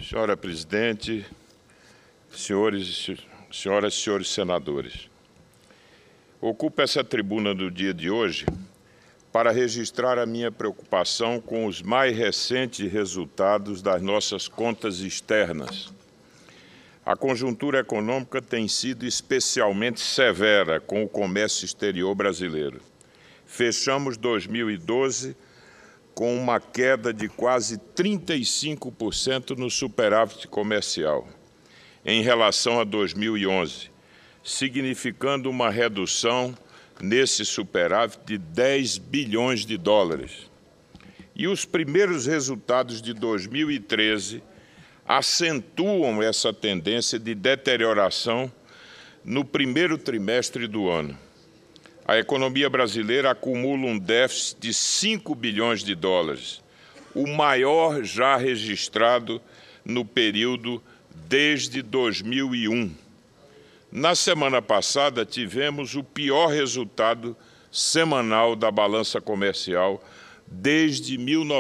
Senhora Presidente, senhoras e senhores senadores, ocupo essa tribuna do dia de hoje para registrar a minha preocupação com os mais recentes resultados das nossas contas externas. A conjuntura econômica tem sido especialmente severa com o comércio exterior brasileiro. Fechamos 2012 com uma queda de quase 35% no superávit comercial, em relação a 2011, significando uma redução nesse superávit de 10 bilhões de dólares. E os primeiros resultados de 2013 acentuam essa tendência de deterioração no primeiro trimestre do ano. A economia brasileira acumula um déficit de 5 bilhões de dólares, o maior já registrado no período desde 2001. Na semana passada, tivemos o pior resultado semanal da balança comercial desde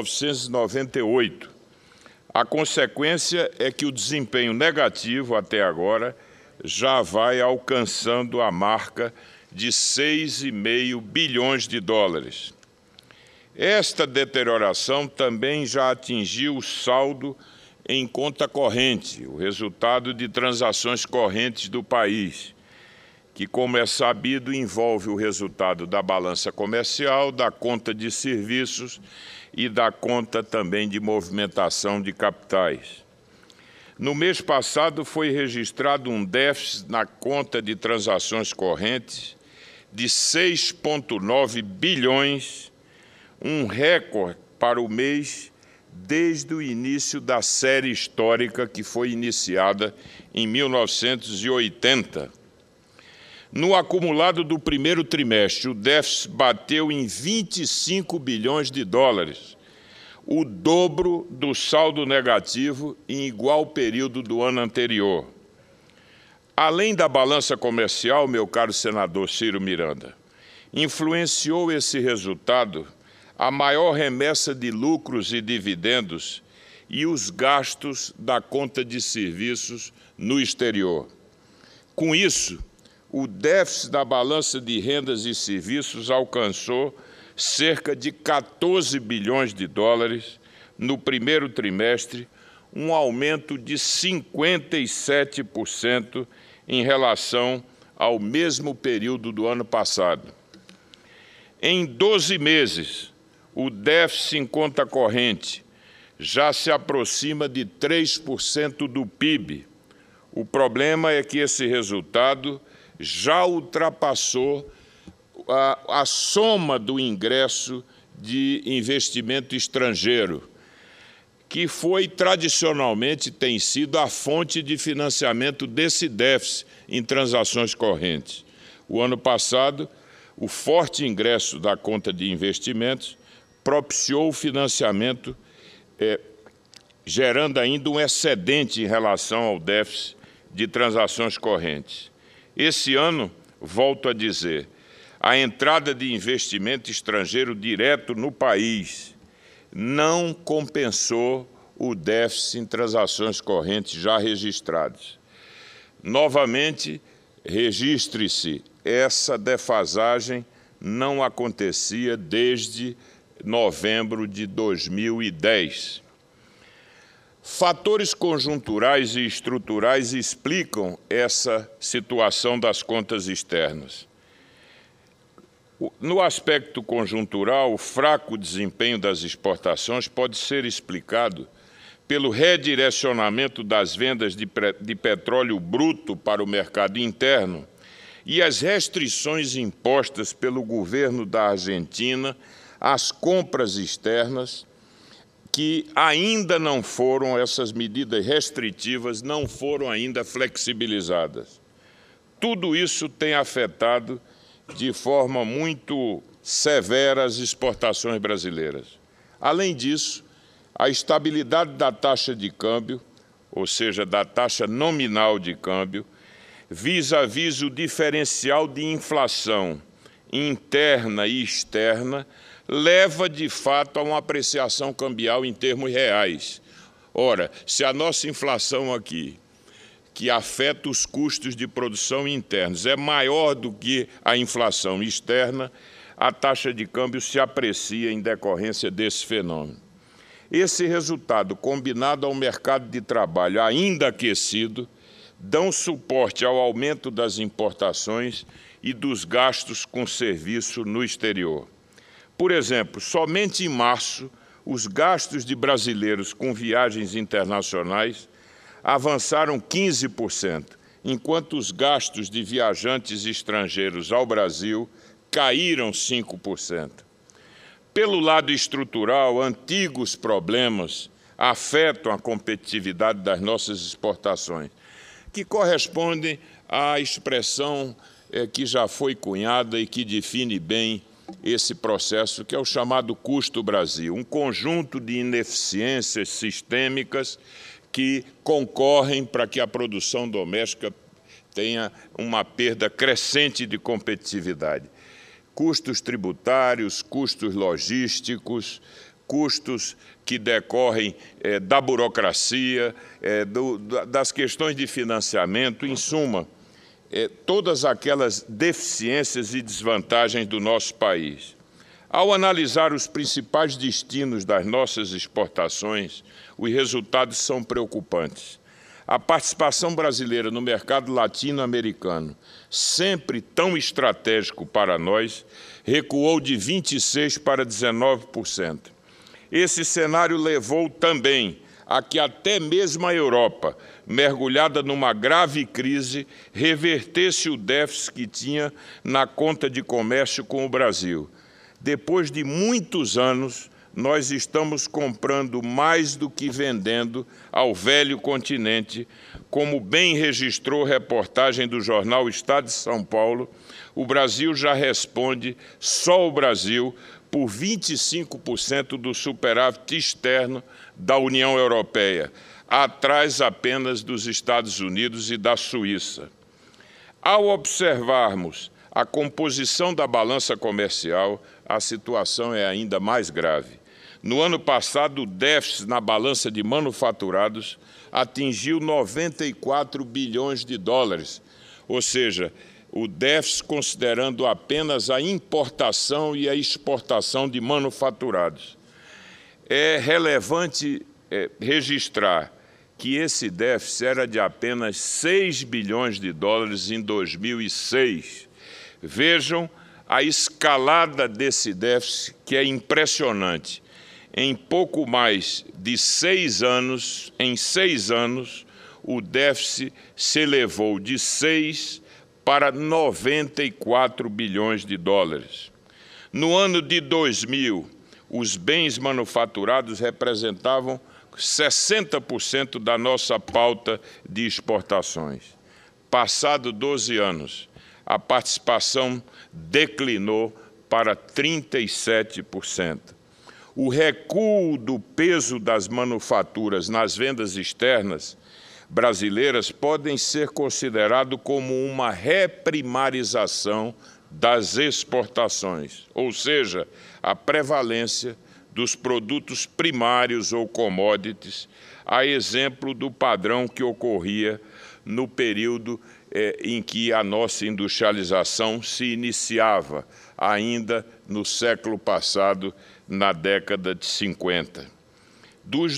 1998. A consequência é que o desempenho negativo até agora já vai alcançando a marca de 6,5 bilhões de dólares. Esta deterioração também já atingiu o saldo em conta corrente, o resultado de transações correntes do país, que, como é sabido, envolve o resultado da balança comercial, da conta de serviços e da conta também de movimentação de capitais. No mês passado foi registrado um déficit na conta de transações correntes de 6,9 bilhões, um recorde para o mês desde o início da série histórica que foi iniciada em 1980. No acumulado do primeiro trimestre, o déficit bateu em 25 bilhões de dólares, o dobro do saldo negativo em igual período do ano anterior. Além da balança comercial, meu caro senador Ciro Miranda, influenciou esse resultado a maior remessa de lucros e dividendos e os gastos da conta de serviços no exterior. Com isso, o déficit da balança de rendas e serviços alcançou cerca de 14 bilhões de dólares no primeiro trimestre, um aumento de 57% em relação ao mesmo período do ano passado. Em 12 meses, o déficit em conta corrente já se aproxima de 3% do PIB. O problema é que esse resultado já ultrapassou a soma do ingresso de investimento estrangeiro, que foi tradicionalmente tem sido a fonte de financiamento desse déficit em transações correntes. O ano passado, o forte ingresso da conta de investimentos propiciou o financiamento, gerando ainda um excedente em relação ao déficit de transações correntes. Esse ano, volto a dizer, a entrada de investimento estrangeiro direto no país não compensou o déficit em transações correntes já registradas. Novamente, registre-se, essa defasagem não acontecia desde novembro de 2010. Fatores conjunturais e estruturais explicam essa situação das contas externas. No aspecto conjuntural, o fraco desempenho das exportações pode ser explicado pelo redirecionamento das vendas de petróleo bruto para o mercado interno e as restrições impostas pelo governo da Argentina às compras externas, que ainda não foram, essas medidas restritivas não foram ainda flexibilizadas. Tudo isso tem afetado de forma muito severa as exportações brasileiras. Além disso, a estabilidade da taxa de câmbio, ou seja, da taxa nominal de câmbio, vis-à-vis o diferencial de inflação interna e externa, leva, de fato, a uma apreciação cambial em termos reais, Ora, se a nossa inflação aqui, que afeta os custos de produção internos, é maior do que a inflação externa, a taxa de câmbio se aprecia em decorrência desse fenômeno. Esse resultado, combinado ao mercado de trabalho ainda aquecido, dão suporte ao aumento das importações e dos gastos com serviço no exterior. Por exemplo, somente em março, os gastos de brasileiros com viagens internacionais avançaram 15%, enquanto os gastos de viajantes estrangeiros ao Brasil caíram 5%. Pelo lado estrutural, antigos problemas afetam a competitividade das nossas exportações, que correspondem à expressão que já foi cunhada e que define bem esse processo, que é o chamado custo Brasil, um conjunto de ineficiências sistêmicas que concorrem para que a produção doméstica tenha uma perda crescente de competitividade. Custos tributários, custos logísticos, custos que decorrem da burocracia, das questões de financiamento, em suma, todas aquelas deficiências e desvantagens do nosso país. Ao analisar os principais destinos das nossas exportações, os resultados são preocupantes. A participação brasileira no mercado latino-americano, sempre tão estratégico para nós, recuou de 26% para 19%. Esse cenário levou também a que até mesmo a Europa, mergulhada numa grave crise, revertesse o déficit que tinha na conta de comércio com o Brasil. Depois de muitos anos, nós estamos comprando mais do que vendendo ao velho continente. Como bem registrou reportagem do jornal Estado de São Paulo, o Brasil já responde, só o Brasil, por 25% do superávit externo da União Europeia, atrás apenas dos Estados Unidos e da Suíça. Ao observarmos a composição da balança comercial, a situação é ainda mais grave. No ano passado, o déficit na balança de manufaturados atingiu 94 bilhões de dólares, ou seja, o déficit considerando apenas a importação e a exportação de manufaturados. É relevante registrar que esse déficit era de apenas 6 bilhões de dólares em 2006. Vejam a escalada desse déficit, que é impressionante. Em pouco mais de 6 anos, o déficit se elevou de 6 para 94 bilhões de dólares. No ano de 2000, os bens manufaturados representavam 60% da nossa pauta de exportações. Passado 12 anos, a participação declinou para 37%. O recuo do peso das manufaturas nas vendas externas brasileiras podem ser considerado como uma reprimarização das exportações, ou seja, a prevalência dos produtos primários ou commodities, a exemplo do padrão que ocorria no período em que a nossa industrialização se iniciava, ainda no século passado, na década de 50. Dos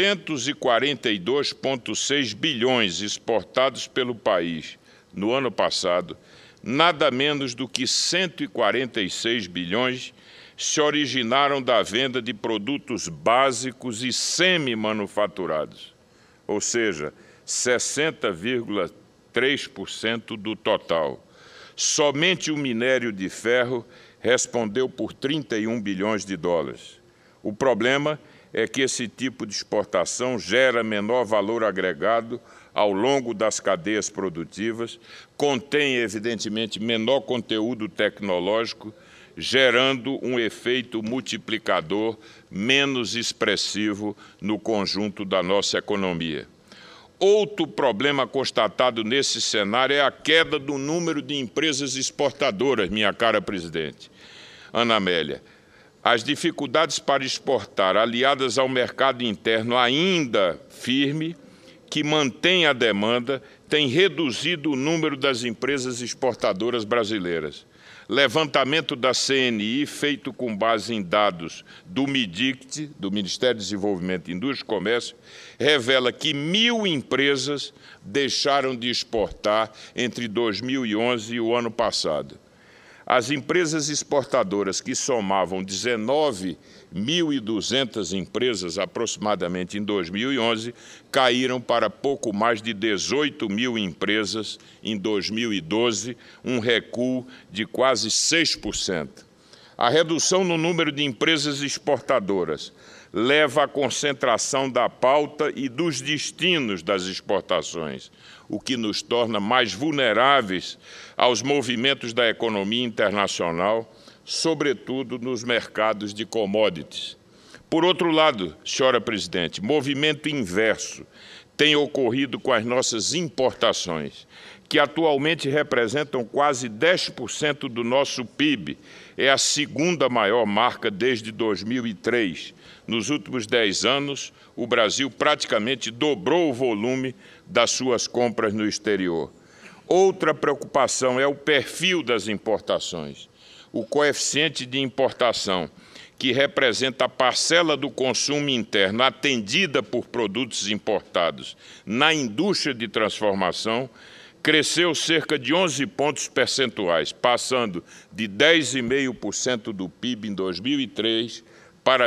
242,6 bilhões exportados pelo país no ano passado, nada menos do que 146 bilhões se originaram da venda de produtos básicos e semi-manufaturados, ou seja, 60,3% do total. Somente o minério de ferro respondeu por 31 bilhões de dólares. O problema é que esse tipo de exportação gera menor valor agregado ao longo das cadeias produtivas, contém, evidentemente, menor conteúdo tecnológico, gerando um efeito multiplicador menos expressivo no conjunto da nossa economia. Outro problema constatado nesse cenário é a queda do número de empresas exportadoras, minha cara presidente, Ana Amélia. As dificuldades para exportar, aliadas ao mercado interno ainda firme, que mantém a demanda, têm reduzido o número das empresas exportadoras brasileiras. Levantamento da CNI, feito com base em dados do MIDICT, do Ministério do Desenvolvimento, Indústria e Comércio, revela que 1.000 empresas deixaram de exportar entre 2011 e o ano passado. As empresas exportadoras, que somavam 19.200 empresas aproximadamente em 2011, caíram para pouco mais de 18.000 empresas em 2012, um recuo de quase 6%. A redução no número de empresas exportadoras leva à concentração da pauta e dos destinos das exportações, o que nos torna mais vulneráveis aos movimentos da economia internacional, sobretudo nos mercados de commodities. Por outro lado, senhora presidente, movimento inverso tem ocorrido com as nossas importações, que atualmente representam quase 10% do nosso PIB. É a segunda maior marca desde 2003. Nos últimos 10 anos, o Brasil praticamente dobrou o volume das suas compras no exterior. Outra preocupação é o perfil das importações. O coeficiente de importação, que representa a parcela do consumo interno atendida por produtos importados na indústria de transformação, cresceu cerca de 11 pontos percentuais, passando de 10,5% do PIB em 2003 para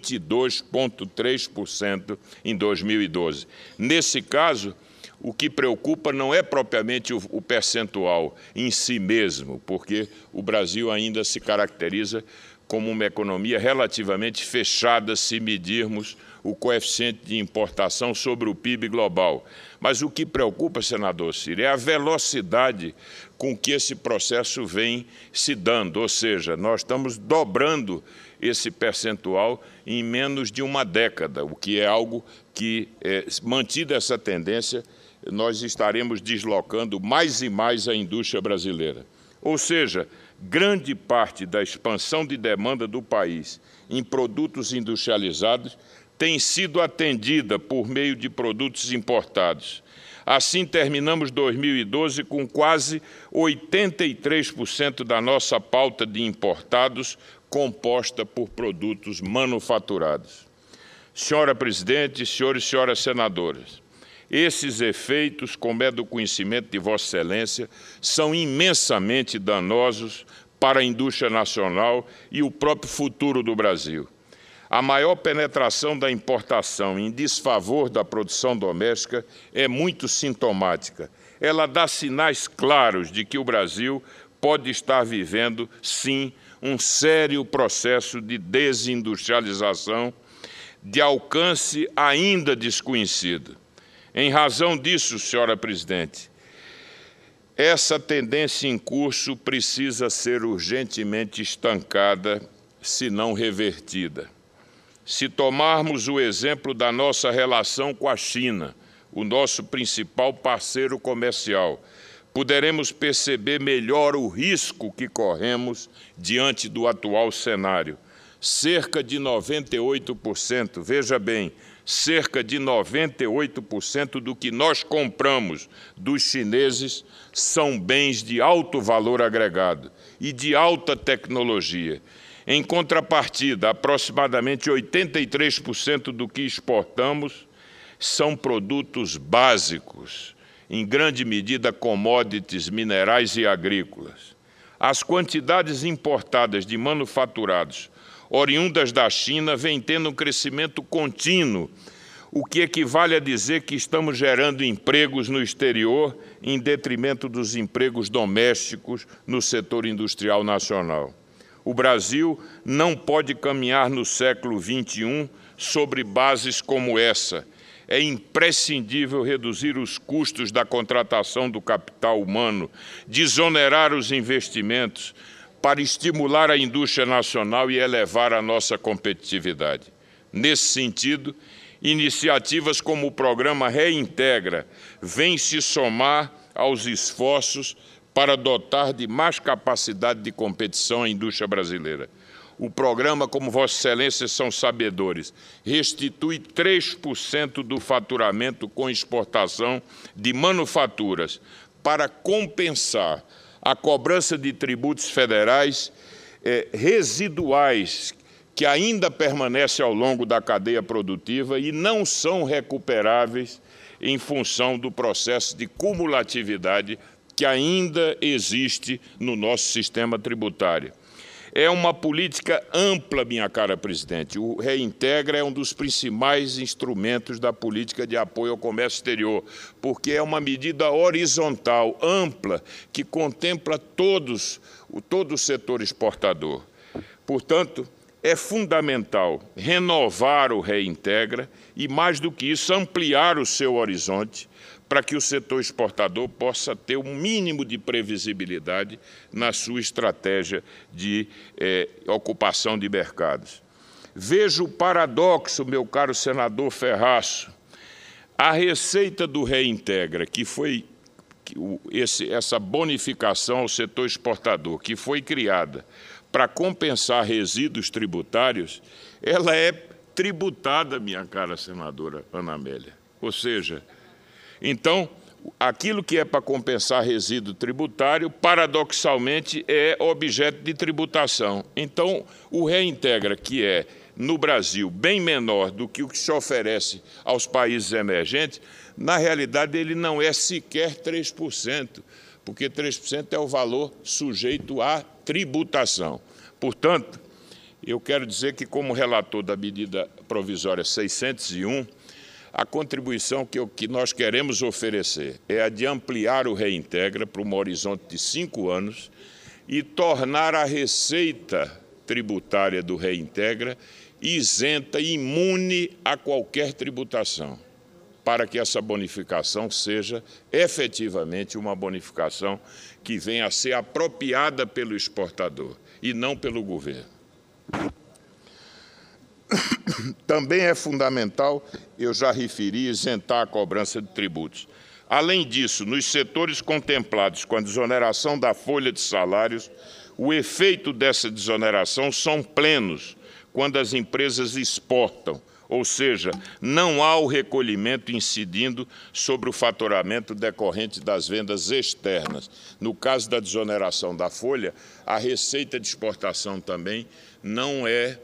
22,3% em 2012. Nesse caso, o que preocupa não é propriamente o percentual em si mesmo, porque o Brasil ainda se caracteriza como uma economia relativamente fechada se medirmos o coeficiente de importação sobre o PIB global. Mas o que preocupa, senador Ciro, é a velocidade com que esse processo vem se dando, ou seja, nós estamos dobrando esse percentual em menos de uma década, o que é algo que, mantida essa tendência, nós estaremos deslocando mais e mais a indústria brasileira. Ou seja, grande parte da expansão de demanda do país em produtos industrializados tem sido atendida por meio de produtos importados. Assim, terminamos 2012 com quase 83% da nossa pauta de importados composta por produtos manufaturados. Senhora presidente, senhores e senhoras senadoras, esses efeitos, como é do conhecimento de Vossa Excelência, são imensamente danosos para a indústria nacional e o próprio futuro do Brasil. A maior penetração da importação em desfavor da produção doméstica é muito sintomática. Ela dá sinais claros de que o Brasil pode estar vivendo, sim, um sério processo de desindustrialização de alcance ainda desconhecido. Em razão disso, senhora presidente, essa tendência em curso precisa ser urgentemente estancada, se não revertida. Se tomarmos o exemplo da nossa relação com a China, o nosso principal parceiro comercial, poderemos perceber melhor o risco que corremos diante do atual cenário. Cerca de 98%, veja bem, cerca de 98% do que nós compramos dos chineses são bens de alto valor agregado e de alta tecnologia. Em contrapartida, aproximadamente 83% do que exportamos são produtos básicos, em grande medida commodities, minerais e agrícolas. As quantidades importadas de manufaturados oriundas da China vêm tendo um crescimento contínuo, o que equivale a dizer que estamos gerando empregos no exterior em detrimento dos empregos domésticos no setor industrial nacional. O Brasil não pode caminhar no século XXI sobre bases como essa. É imprescindível reduzir os custos da contratação do capital humano, desonerar os investimentos para estimular a indústria nacional e elevar a nossa competitividade. Nesse sentido, iniciativas como o programa Reintegra vêm se somar aos esforços para dotar de mais capacidade de competição a indústria brasileira. O programa, como Vossa Excelência são sabedores, restitui 3% do faturamento com exportação de manufaturas para compensar a cobrança de tributos federais residuais que ainda permanecem ao longo da cadeia produtiva e não são recuperáveis em função do processo de cumulatividade que ainda existe no nosso sistema tributário. É uma política ampla, minha cara presidente. O Reintegra é um dos principais instrumentos da política de apoio ao comércio exterior, porque é uma medida horizontal, ampla, que contempla todo o setor exportador. Portanto, é fundamental renovar o Reintegra e, mais do que isso, ampliar o seu horizonte para que o setor exportador possa ter um mínimo de previsibilidade na sua estratégia de ocupação de mercados. Vejo o paradoxo, meu caro senador Ferraço. A receita do Reintegra, que foi essa bonificação ao setor exportador, que foi criada para compensar resíduos tributários, ela é tributada, minha cara senadora Ana Amélia. Ou seja, então, aquilo que é para compensar resíduo tributário, paradoxalmente, é objeto de tributação. Então, o Reintegra, que é, no Brasil, bem menor do que o que se oferece aos países emergentes, na realidade, ele não é sequer 3%, porque 3% é o valor sujeito à tributação. Portanto, eu quero dizer que, como relator da medida provisória 601, a contribuição que nós queremos oferecer é a de ampliar o Reintegra para um horizonte de 5 anos e tornar a receita tributária do Reintegra isenta e imune a qualquer tributação, para que essa bonificação seja efetivamente uma bonificação que venha a ser apropriada pelo exportador e não pelo governo. Também é fundamental, eu já referi, isentar a cobrança de tributos. Além disso, nos setores contemplados com a desoneração da folha de salários, o efeito dessa desoneração são plenos quando as empresas exportam, ou seja, não há o recolhimento incidindo sobre o faturamento decorrente das vendas externas. No caso da desoneração da folha, a receita de exportação também não é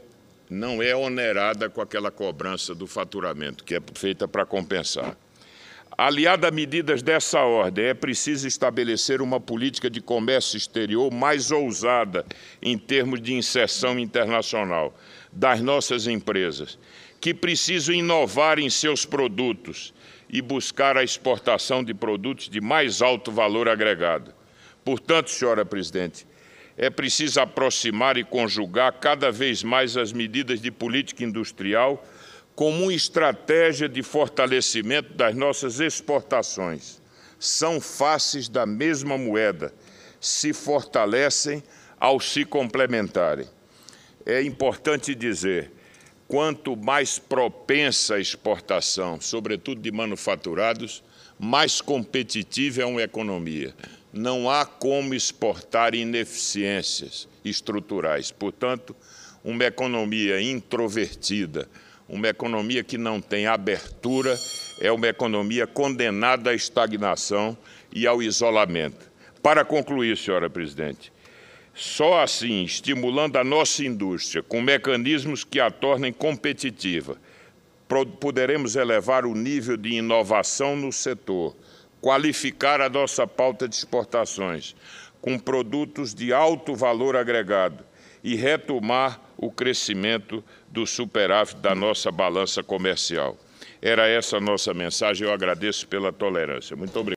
onerada com aquela cobrança do faturamento, que é feita para compensar. Aliado a medidas dessa ordem, é preciso estabelecer uma política de comércio exterior mais ousada em termos de inserção internacional das nossas empresas, que precisam inovar em seus produtos e buscar a exportação de produtos de mais alto valor agregado. Portanto, senhora presidente, é preciso aproximar e conjugar cada vez mais as medidas de política industrial como uma estratégia de fortalecimento das nossas exportações. São faces da mesma moeda, se fortalecem ao se complementarem. É importante dizer, quanto mais propensa a exportação, sobretudo de manufaturados, mais competitiva é uma economia. Não há como exportar ineficiências estruturais. Portanto, uma economia introvertida, uma economia que não tem abertura, é uma economia condenada à estagnação e ao isolamento. Para concluir, senhora presidente, só assim, estimulando a nossa indústria com mecanismos que a tornem competitiva, poderemos elevar o nível de inovação no setor, qualificar a nossa pauta de exportações com produtos de alto valor agregado e retomar o crescimento do superávit da nossa balança comercial. Era essa a nossa mensagem. Eu agradeço pela tolerância. Muito obrigado.